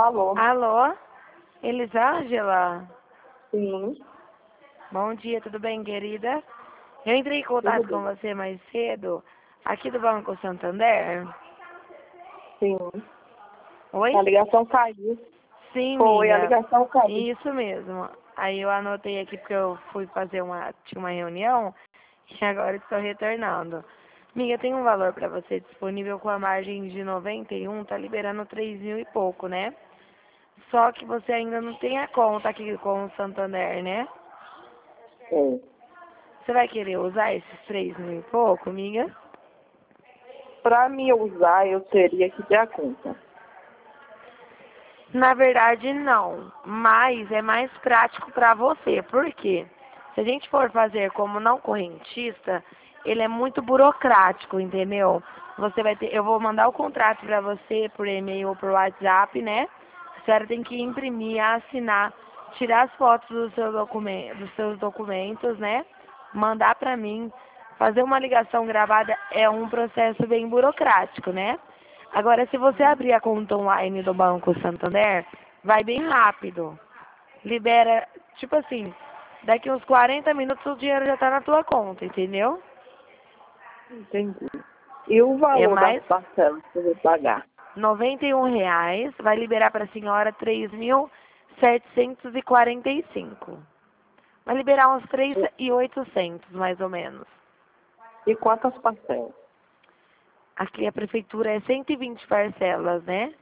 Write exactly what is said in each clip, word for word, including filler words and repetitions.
Alô? Alô? Elisângela? Sim, Bom dia, tudo bem, querida? Eu entrei em contato tudo com bem. você mais cedo, aqui do Banco Santander. Sim. Oi? A ligação caiu. Sim, Foi, a amiga. ligação caiu. Isso mesmo. Aí eu anotei aqui porque eu fui fazer uma, tinha uma reunião e agora estou retornando. Amiga, tem um valor para você disponível com a margem de noventa e um, tá liberando três mil e pouco, né? Só que você ainda não tem a conta aqui com o Santander, né? É. Você vai querer usar esses três mil e pouco, amiga? Para me usar, eu teria que ter a conta. Na verdade, não. Mas é mais prático para você. Por quê? Se a gente for fazer como não correntista, ele é muito burocrático, entendeu? Você vai ter, eu vou mandar o contrato para você por e-mail ou por WhatsApp, né? A senhora tem que imprimir, assinar, tirar as fotos do seu documento, dos seus documentos, né? Mandar para mim. Fazer uma ligação gravada é um processo bem burocrático, né? Agora, se você abrir a conta online do Banco Santander, vai bem rápido. Libera, tipo assim, daqui uns quarenta minutos o dinheiro já está na tua conta, entendeu? Entendi. E o É valor das mais parcelas que eu vou pagar? noventa e um reais, vai liberar para a senhora três mil setecentos e quarenta e cinco. Vai liberar uns três mil e oitocentos, mais ou menos. E quantas parcelas? Aqui a prefeitura é cento e vinte parcelas, né?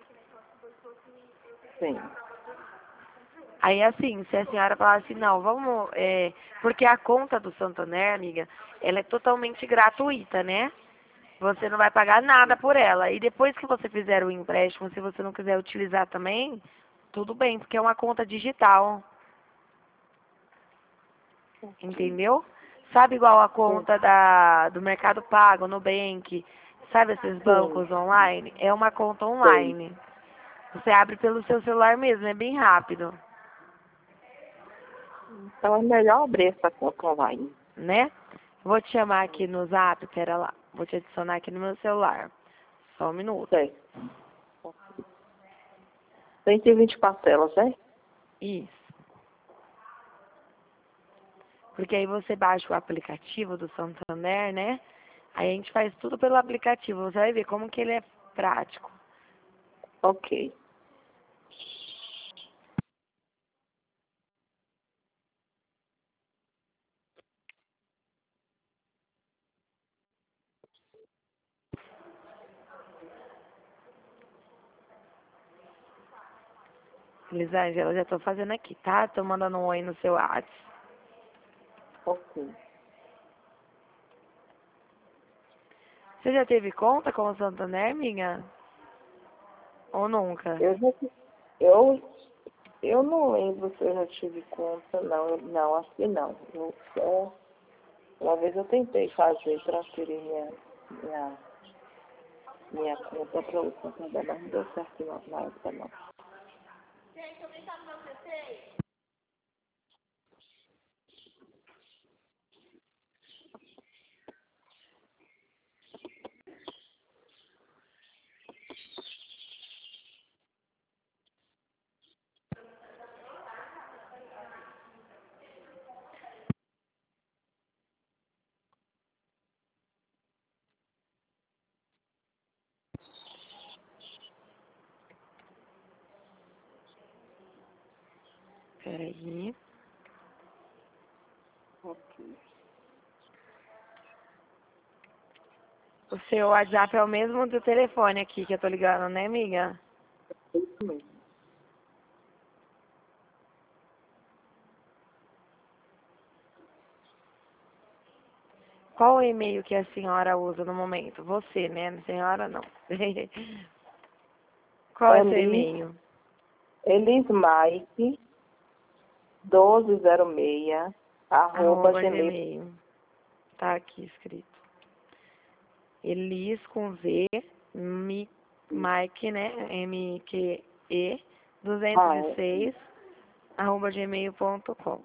Sim. Aí assim, se a senhora falar assim, não, vamos, é, porque a conta do Santander, amiga, ela é totalmente gratuita, né? Você não vai pagar nada por ela. E depois que você fizer o empréstimo, se você não quiser utilizar também, tudo bem, porque é uma conta digital, Ok. entendeu? Sabe igual a Sim. conta da, do Mercado Pago, Nubank, sabe esses Sim. bancos online? É uma conta Sei. online. Você abre pelo seu celular mesmo, é bem rápido, Então é melhor abrir essa conta online. né? Vou te chamar aqui no Zap, pera lá. Vou te adicionar aqui no meu celular. Só um minuto. Certo. cento e vinte parcelas, né? Isso. Porque aí você baixa o aplicativo do Santander, né? Aí a gente faz tudo pelo aplicativo. Você vai ver como que ele é prático. Ok. Elisângela, já tô fazendo aqui, tá? Tô mandando um oi no seu WhatsApp. Ok. Você já teve conta com o Santander, minha? Ou nunca? Eu já, eu, eu não lembro se eu já tive conta, não. Eu, não, acho que não. Eu só, uma vez eu tentei fazer, transferir minha, minha, minha conta para o Santander, mas não deu certo não, na época não. Peraí. Ok. O seu WhatsApp é o mesmo do telefone aqui que eu tô ligando, né, amiga? Isso mesmo. Qual o e-mail que a senhora usa no momento? Você, né? A senhora não. Qual é seu Elis, e-mail? Elismike, doze zero seis, arroba Arroba gmail. Gmail. Tá aqui escrito. Elis com V, Mi, Mike, né? M Q E, duzentos Ah, e é. seis arroba gmail ponto com.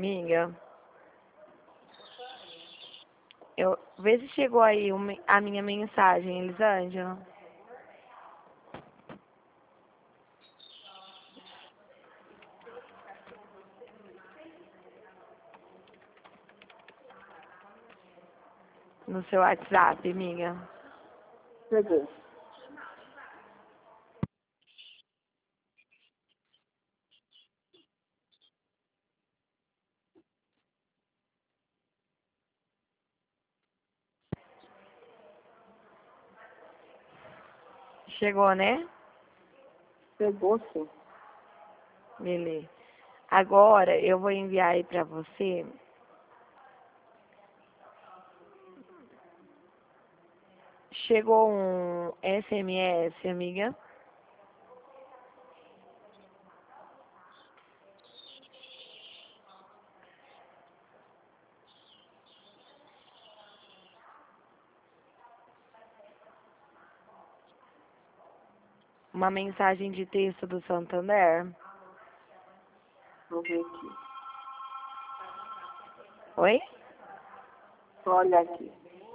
Amiga, eu, vê se chegou aí uma- a minha mensagem, Elisângela. No seu WhatsApp, amiga. Chegou. Chegou, né? Chegou sim. Beleza. Agora eu vou enviar aí pra você. Chegou um S M S, amiga. Uma mensagem de texto do Santander. Vou ver aqui. Oi? Olha aqui.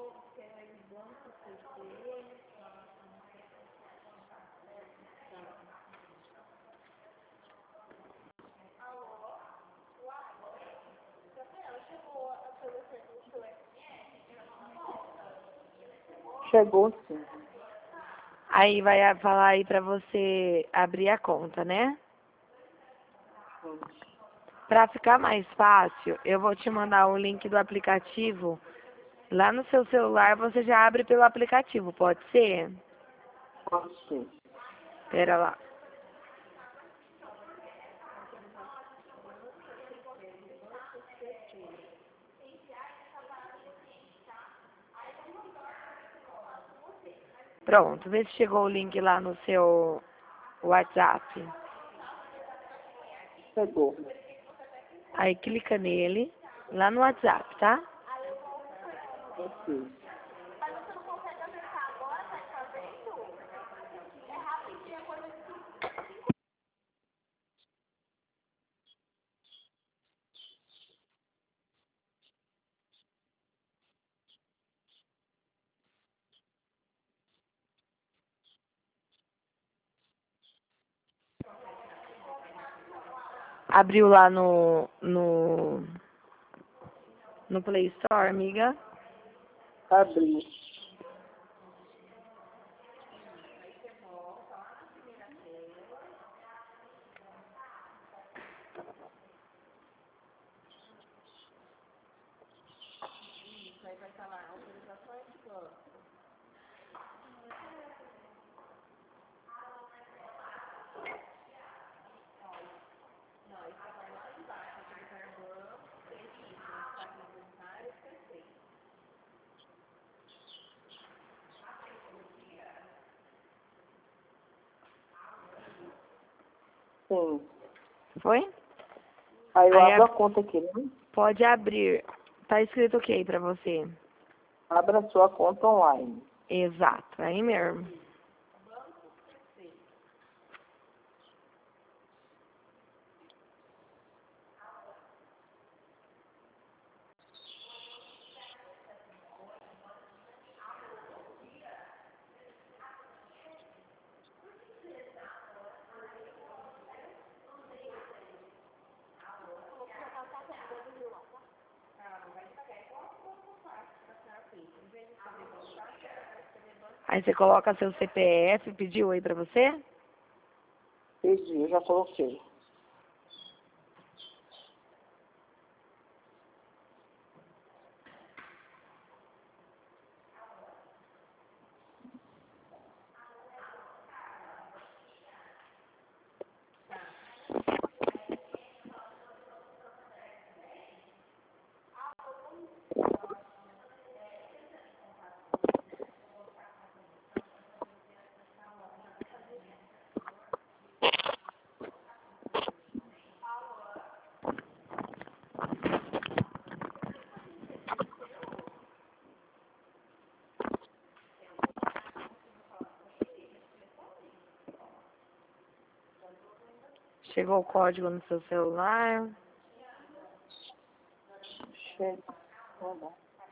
Chegou sim. Aí vai a- falar aí pra você abrir a conta, né? Sim. Pra ficar mais fácil, eu vou te mandar o link do aplicativo. Lá no seu celular você já abre pelo aplicativo, pode ser? Pode ser. Pera lá. Pronto, vê se chegou o link lá no seu WhatsApp. Chegou. Aí clica nele, lá no WhatsApp, tá? Ok. Abriu lá no, no, no Play Store, amiga. Abriu. Sim. Foi? Aí eu Aí abro ab- a conta aqui, né? pode abrir. Tá escrito o que aí pra você? Abra a sua conta online. Exato, aí mesmo. Aí você coloca seu C P F, pediu aí pra você? Pedi, eu já coloquei. Chegou o código no seu celular. Achei. Tá bom.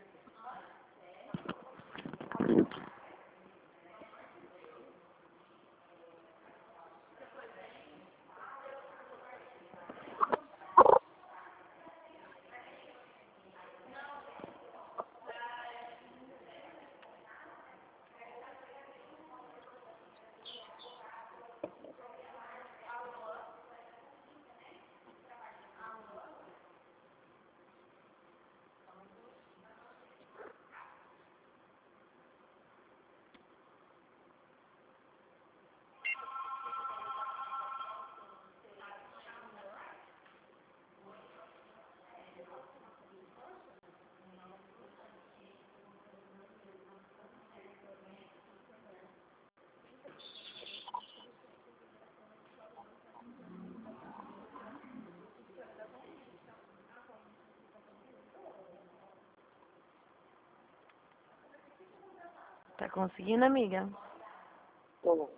Tá conseguindo, amiga? Tô bom.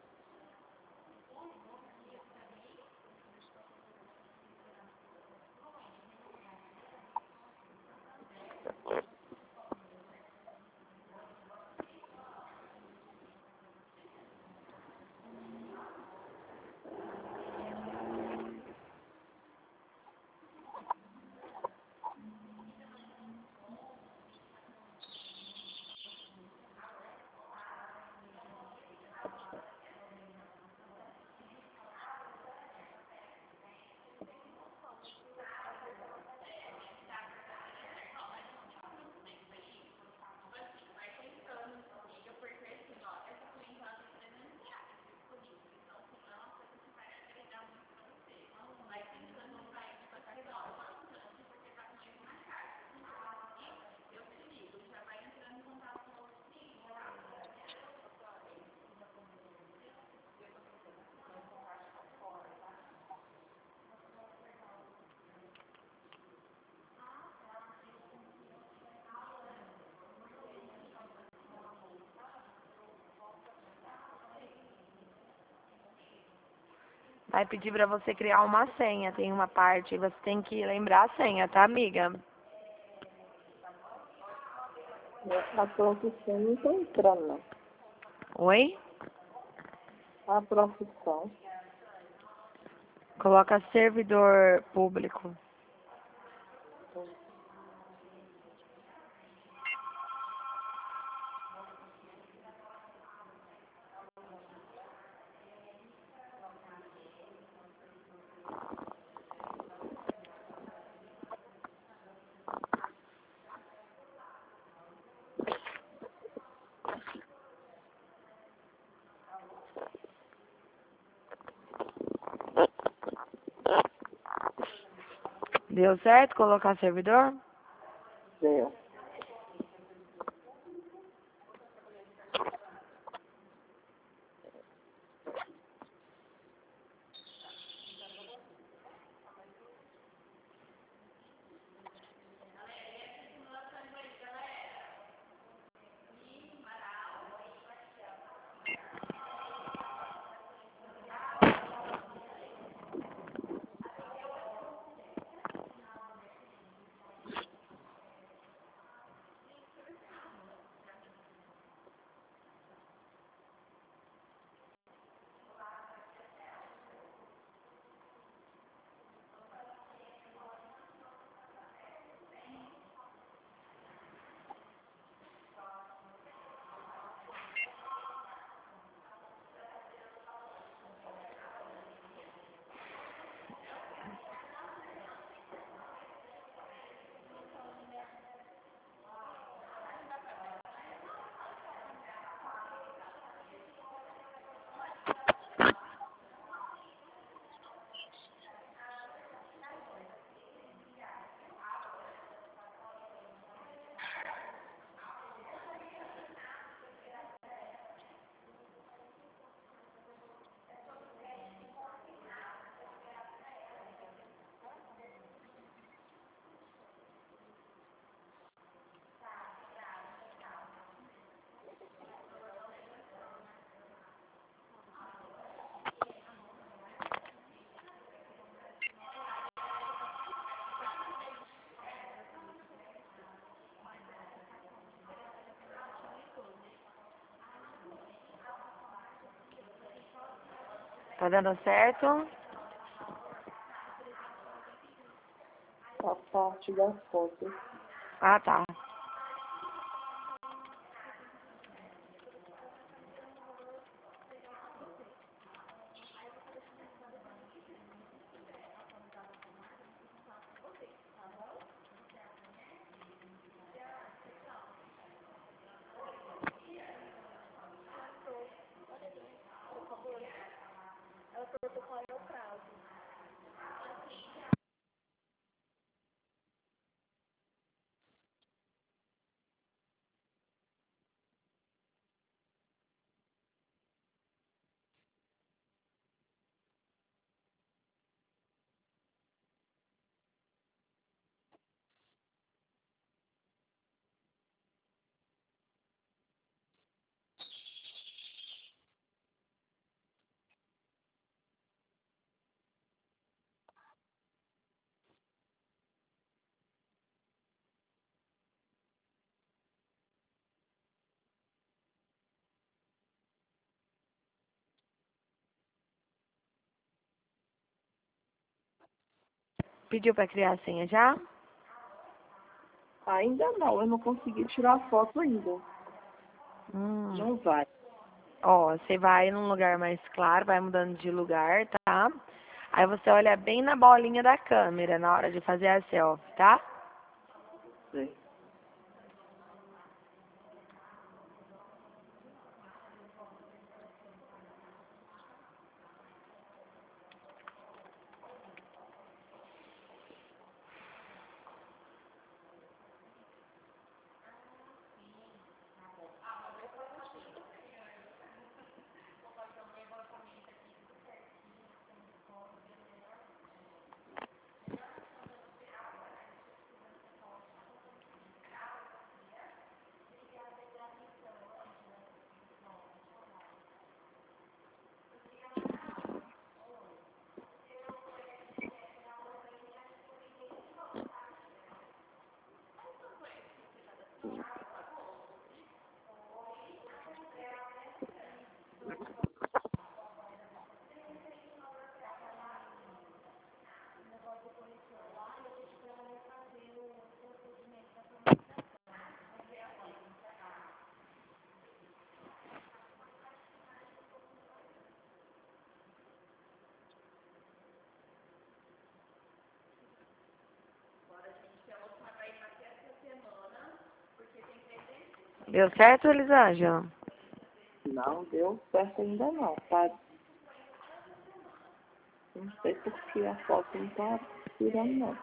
Vai pedir pra você criar uma senha. Tem uma parte, você tem que lembrar a senha, tá, amiga? A profissão não tá entrando, não. Oi? A profissão. Coloca servidor público. Deu certo colocar servidor? Deu. Tá dando certo? A parte das fotos. Ah, tá. Pediu pra criar a senha já? Ainda não, eu não consegui tirar a foto ainda. Hum. Não vai. Ó, você vai num lugar mais claro, vai mudando de lugar, tá? Aí você olha bem na bolinha da câmera na hora de fazer a selfie, tá? Sei. Deu certo, Elisângela? Não deu certo ainda não, tá? Não sei porque a foto não tá tirando não.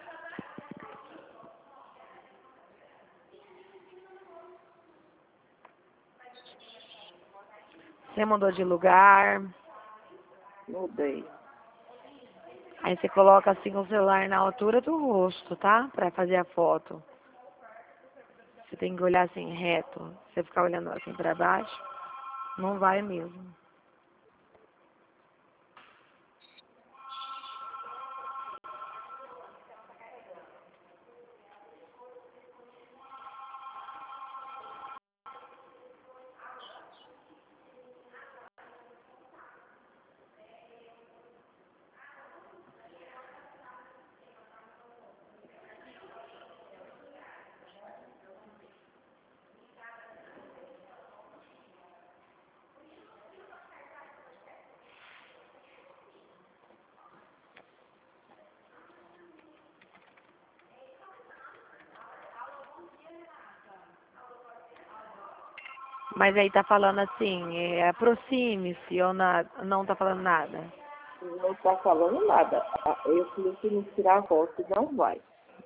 Você mudou de lugar. Mudei. Aí você coloca assim o celular na altura do rosto, tá? Pra fazer a foto. Você tem que olhar assim reto. Você ficar olhando assim pra baixo, não vai mesmo. Mas aí tá falando assim, é, aproxime-se ou na, não tá falando nada. Não tá falando nada. Ah, eu falei que não tirar a foto não vai.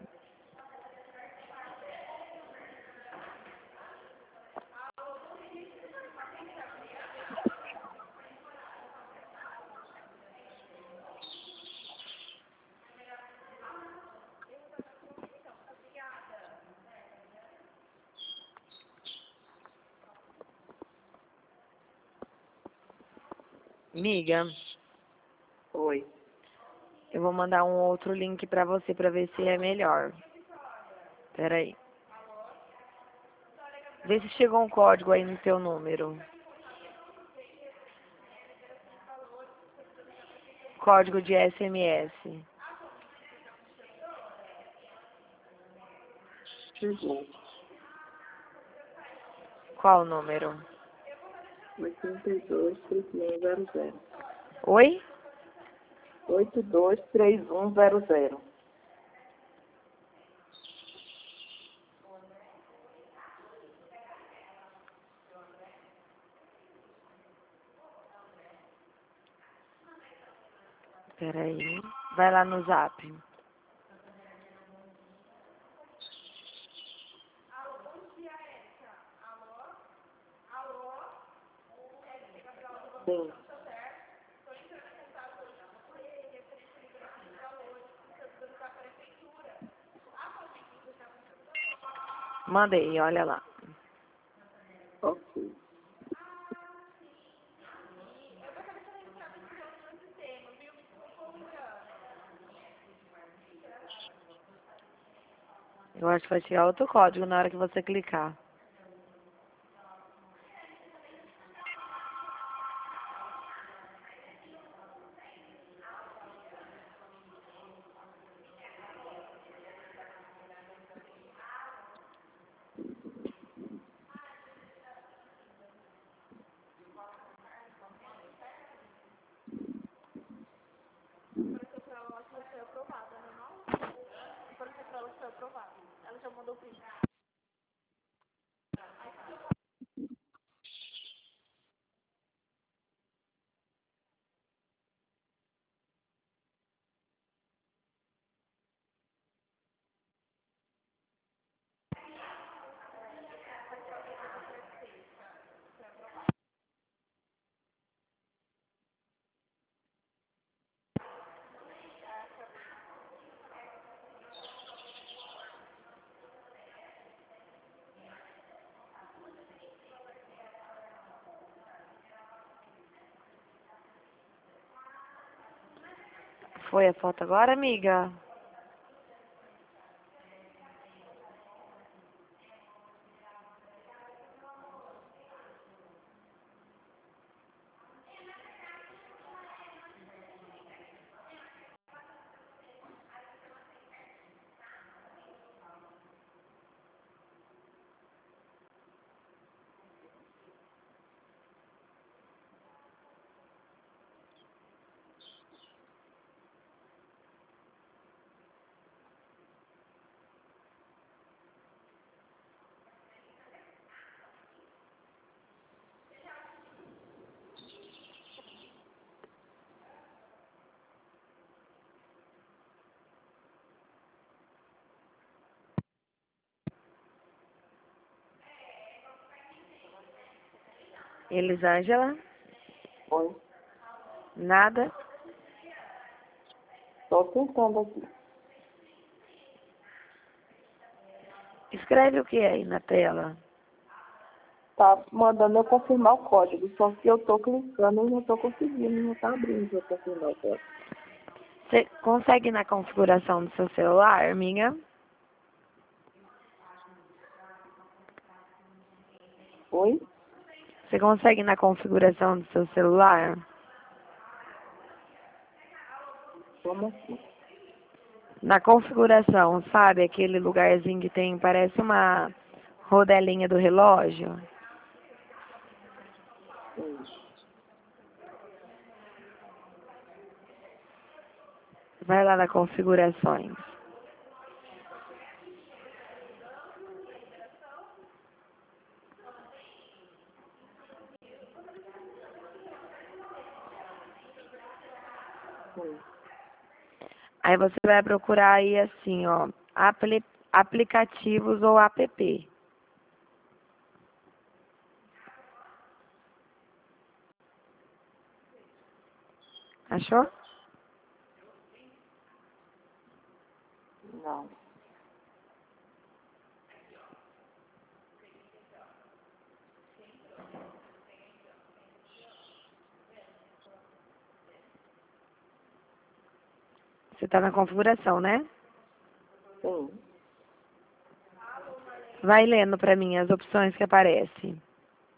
Miga, Oi. eu vou mandar um outro link pra você pra ver se é melhor. Pera aí. Vê se chegou um código aí no teu número. código de S M S. Chegou. Qual o número? oito dois três um zero zero. Oi? oito dois três um zero zero. Peraí. Vai lá no zap. Sim. Mandei, olha lá. Ok. Eu acho que vai chegar outro código na hora que você clicar. Foi a foto agora, amiga? Elisângela? Oi. Nada? Estou tentando aqui. Escreve o que aí na tela? Tá mandando eu confirmar o código, só que eu estou clicando e não estou conseguindo, não está abrindo para confirmar o código. Você consegue ir na configuração do seu celular, minha? Oi? Você consegue ir na configuração do seu celular? Como assim? Na configuração, sabe? Aquele lugarzinho que tem, parece uma rodelinha do relógio. Sim. Vai lá na configurações. Sim. Aí você vai procurar aí assim, ó, apli aplicativos ou app. Achou? Não. Você está na configuração, né? Sim. Vai lendo para mim as opções que aparecem.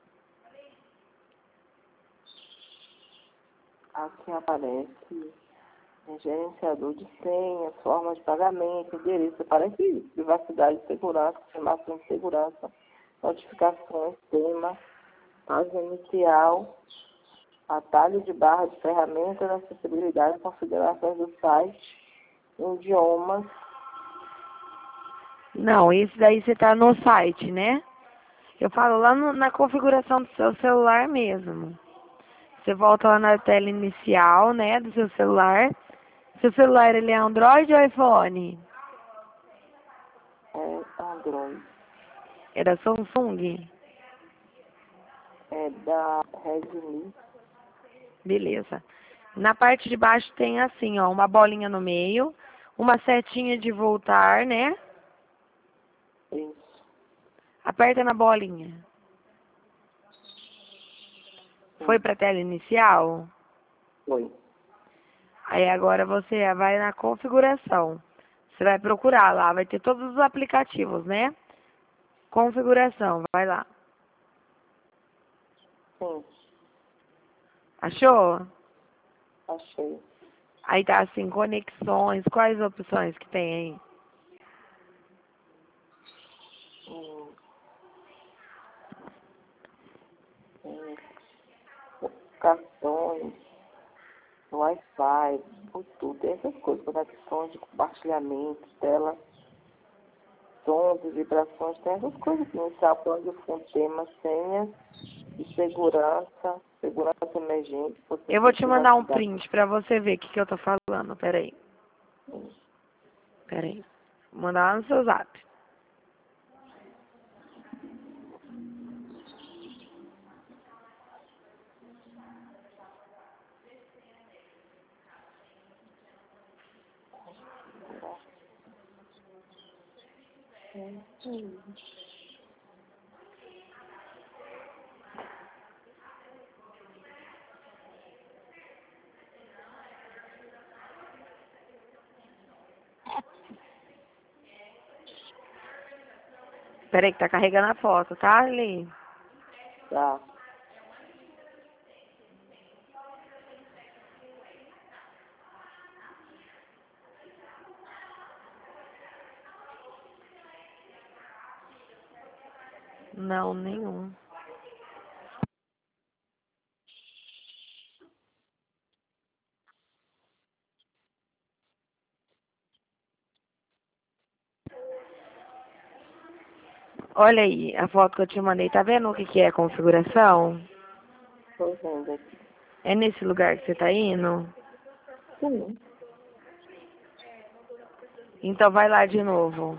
Aqui aparece gerenciador de senhas, forma de pagamento, endereço, aparece isso, privacidade e segurança, confirmação de segurança, notificações, tema, página inicial, atalho de barra de ferramentas, acessibilidade, configurações do site, idiomas. Não, isso daí você tá no site, né? Eu falo lá no- na configuração do seu celular mesmo. Você volta lá na tela inicial, né, do seu celular. Seu celular, ele é Android ou iPhone? É Android, É da Samsung? é da Redmi. Beleza. Na parte de baixo tem assim, ó, uma bolinha no meio, uma setinha de voltar, né? Isso. Aperta na bolinha. Foi Sim, para a tela inicial? foi. Aí agora você vai na configuração. Você vai procurar lá, vai ter todos os aplicativos, né? Configuração, vai lá. Sim, Achou? achei. Aí tá assim, conexões, quais opções que tem aí? Hum, hum, Cartões, Wi-Fi, Bluetooth, essas coisas, conexões de compartilhamento, tela, sons e vibrações, tem essas coisas que inicial, plano de fundo, tema, senhas de segurança, segurança emergente, Eu vou proteção de te mandar um privacidade. print pra você ver o que, que eu tô falando. Peraí, Hum, peraí. Vou mandar lá no seu zap. hum, hum. Peraí que tá carregando a foto, tá, Ali? Tá. Não, nenhum. Olha aí, a foto que eu te mandei, tá vendo o que, que é configuração? Tô vendo aqui. É nesse lugar que você tá indo? Sim. Então vai lá de novo.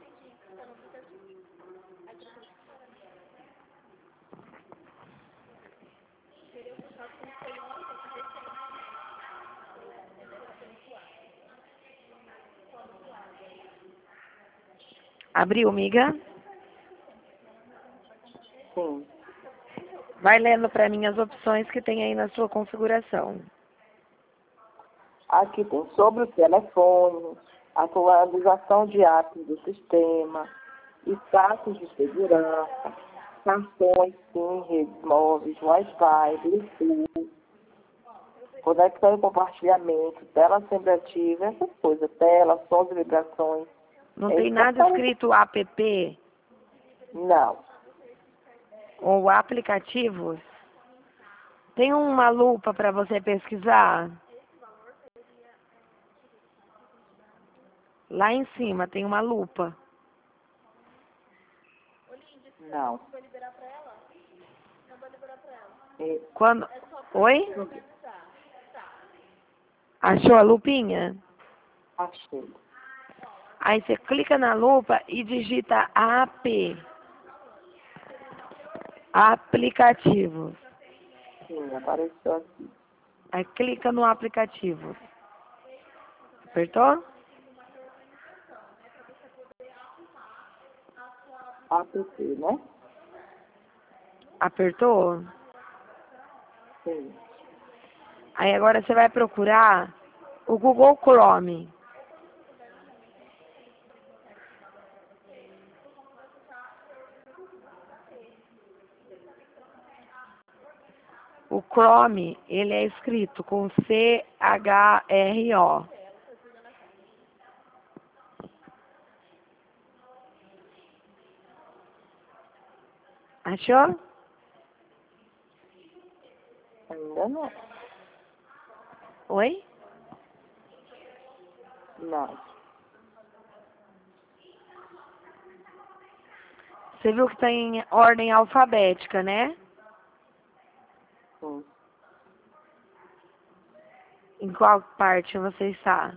Abriu, miga? Sim. Vai lendo pra mim as opções que tem aí na sua configuração. Aqui tem sobre o telefone, atualização de apps do sistema, status de segurança, cartões, SIM, redes móveis, Wi-Fi, Bluetooth, conexão e compartilhamento, tela sempre ativa, essas coisas, tela, sons e vibrações. Não É tem isso que nada aparece. escrito app Não. ou aplicativos? Tem uma lupa para você pesquisar? Lá em cima tem uma lupa. Não. É, Quando... Oi? Achou a lupinha? achei. Aí você clica na lupa e digita A P. Aplicativos. Sim, apareceu aqui. Aí clica no aplicativo. Apertou? App, né? Apertou? Sim. Aí agora você vai procurar o Google Chrome. O Chrome, ele é escrito com C H R O. Achou? Ainda não. Oi? Não. Você viu que está em ordem alfabética, né? Sim. Em qual parte você está?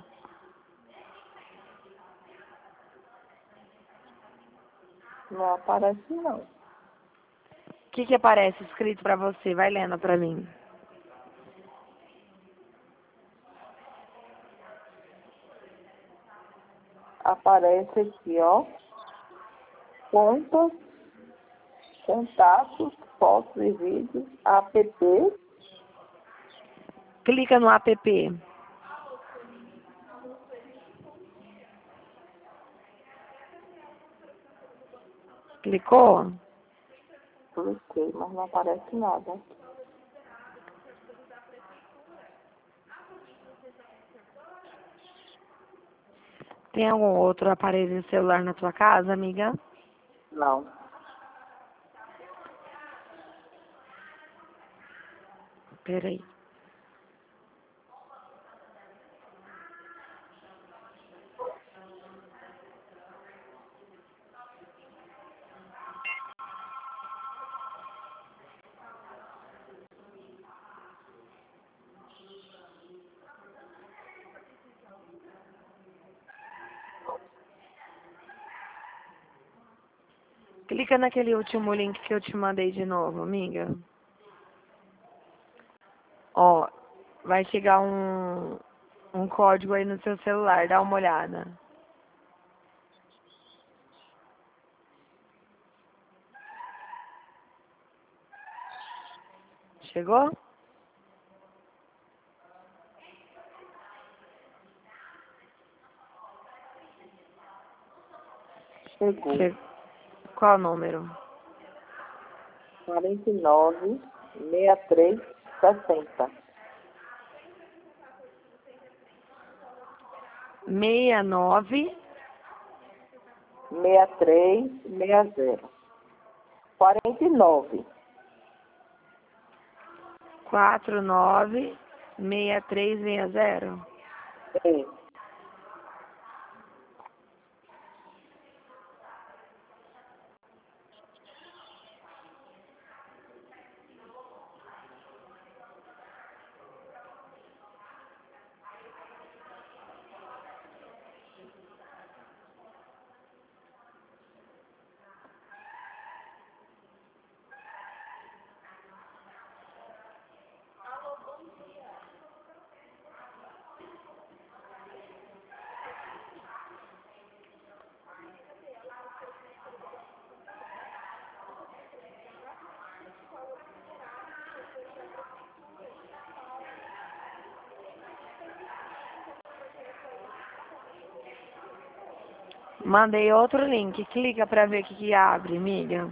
Não aparece, não. O que que aparece escrito para você? Vai lendo para mim. Aparece aqui, ó. Contas, contatos, fotos e vídeos, app. Clica no app. Clicou? Cliquei, mas não aparece nada. Tem algum outro aparelho celular na tua casa, amiga? Não. Peraí. Clica naquele último link que eu te mandei de novo, amiga. Ó, vai chegar um, um código aí no seu celular, dá uma olhada. Chegou? Chegou. Che... Qual número? quarenta e nove, sessenta e três, sessenta. sessenta e nove, sessenta e três, sessenta. quarenta e nove. quatro nove, seis três seis zero. É. Mandei outro link. Clica pra ver o que, que abre, amiga.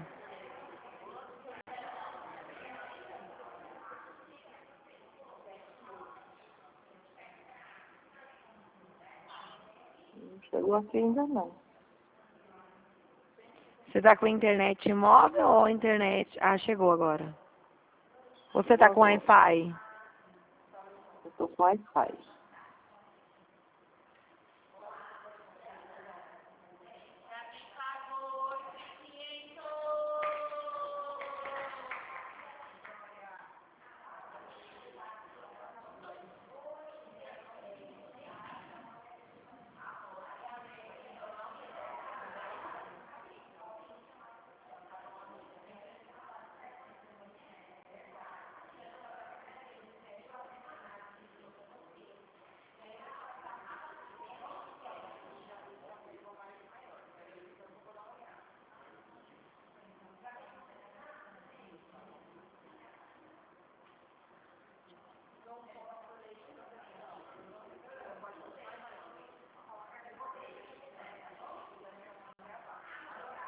Não chegou aqui ainda não. Você tá com internet móvel ou internet... Ah, chegou agora. Você tá Chegou com agora. Wi-Fi? Eu tô com Wi-Fi.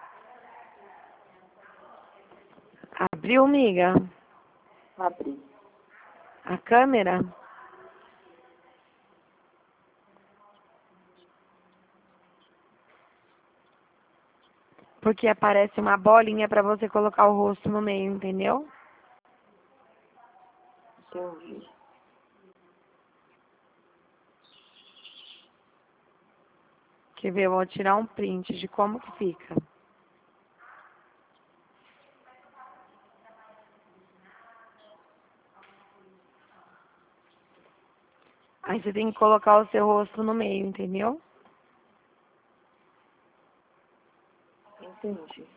Abriu, amiga? Abri. A câmera? Porque aparece uma bolinha para você colocar o rosto no meio, entendeu? Entendi. Quer ver? Eu vou tirar um print de como que fica. Aí você tem que colocar o seu rosto no meio, entendeu? Entendi.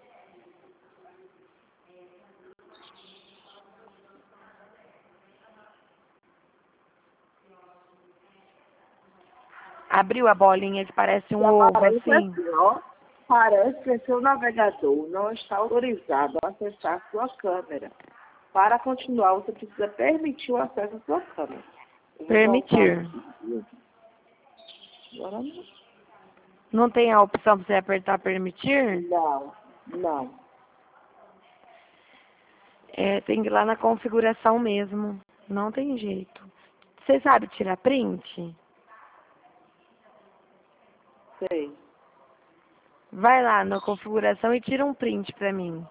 Abriu a bolinha que parece um E ovo, aparece assim. assim, ó. Parece que seu navegador não está autorizado a acessar sua câmera. Para continuar, você precisa permitir o acesso à sua câmera. Eu vou Permitir. voltar aqui. Agora não. Não tem a opção para você apertar permitir? Não, não. É, tem que ir lá na configuração mesmo. Não tem jeito. Você sabe tirar print? Sei. Vai lá na configuração e tira um print pra mim.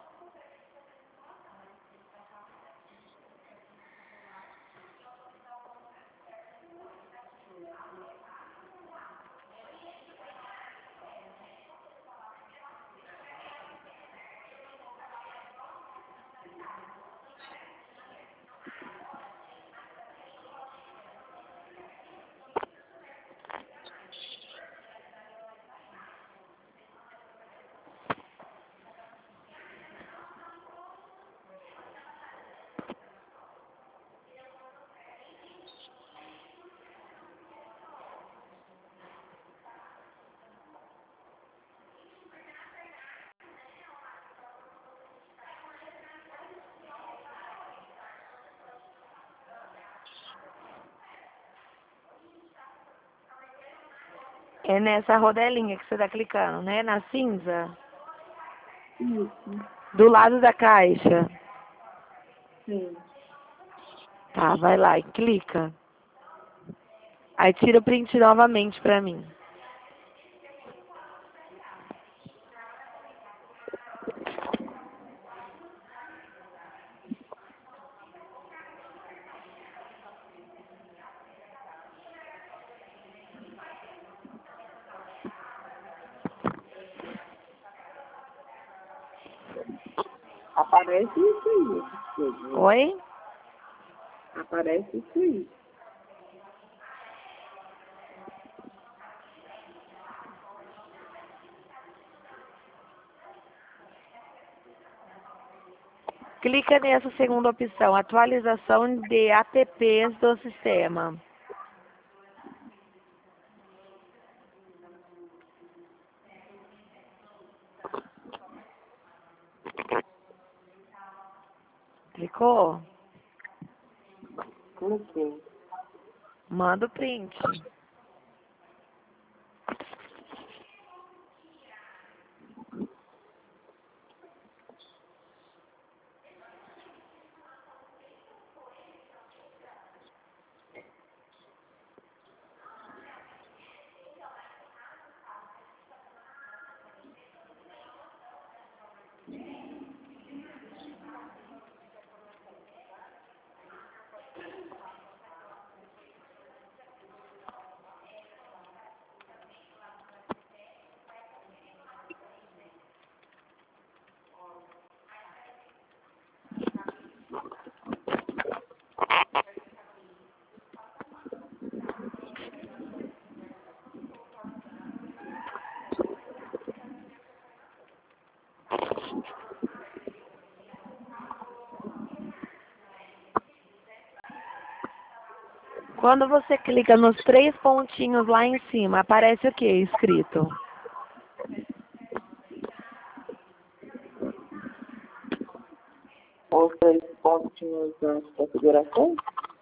É nessa rodelinha que você tá clicando, né? Na cinza. Isso. Do lado da caixa. Sim. Tá, vai lá e clica. Aí tira o print novamente pra mim. Aparece isso aí. Oi? Aparece isso aí. Clica nessa segunda opção, atualização de apps do sistema. Clicou? Cliquei. Manda o print. Quando você clica nos três pontinhos lá em cima, aparece o que escrito? Os três pontinhos das configurações?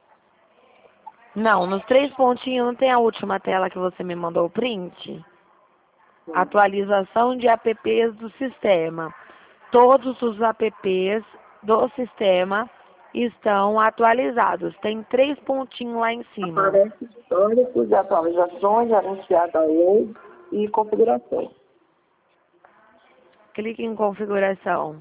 Não, nos três pontinhos não tem a última tela que você me mandou o print? Sim. Atualização de apps do sistema. Todos os apps do sistema estão atualizados. Tem três pontinhos lá em cima. Aparece históricos de atualizações, gerenciar download e configurações. Clique em configuração.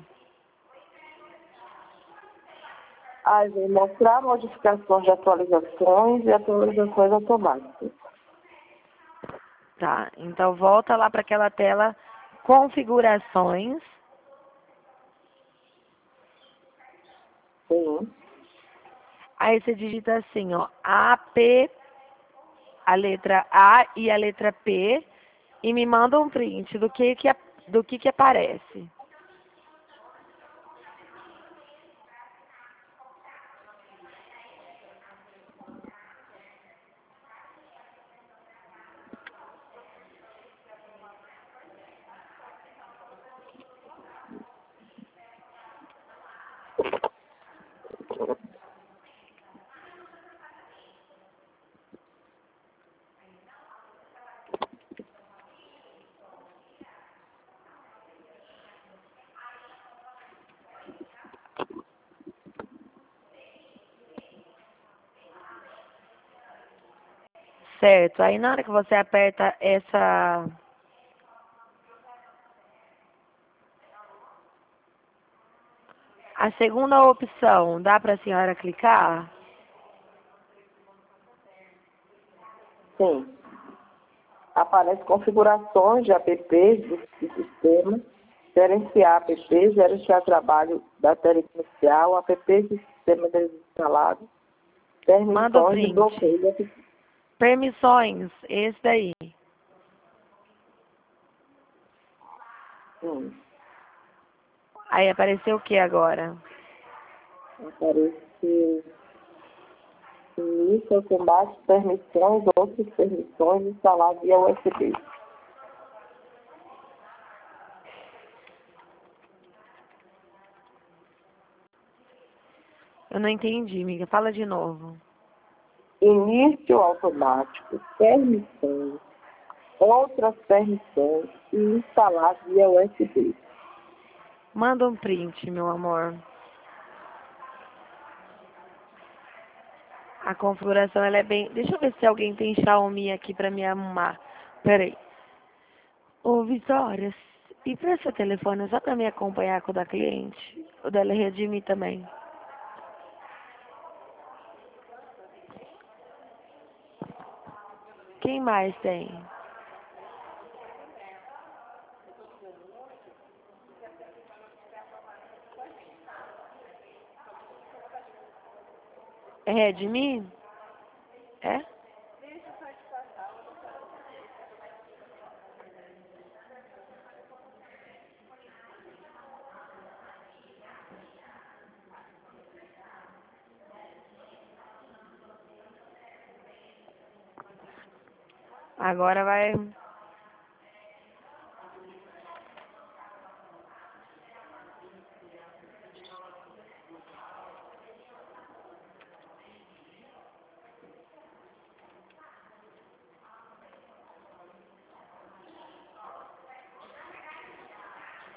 Aí vem mostrar modificações de atualizações e atualizações automáticas. Tá, então volta lá para aquela tela configurações. Sim. Aí você digita assim, ó, A, P, a letra A e a letra P, e me manda um print do que que, do que, que aparece. Certo, aí na hora que você aperta essa... A segunda opção, dá para a senhora clicar? Sim. Aparece configurações de apps do, do sistema, gerenciar apps, gerenciar trabalho da tela inicial, apps de sistema desinstalado, Manda o permissões de print. bloqueio. Permissões, esse daí. Hum. Aí apareceu o que agora? Aparece início, combate, permissões, outras permissões instaladas via U S B. Eu não entendi, amiga. Fala de novo. Início automático, permissões, outras permissões e instalar via U S B. Manda um print, meu amor. A configuração, ela é bem... Deixa eu ver se alguém tem Xiaomi aqui pra me arrumar. Peraí. Ô, Vitória, e pra seu telefone, só pra me acompanhar com o da cliente? O dela é Redmi também. Quem mais tem? É Redmi? É? Agora vai...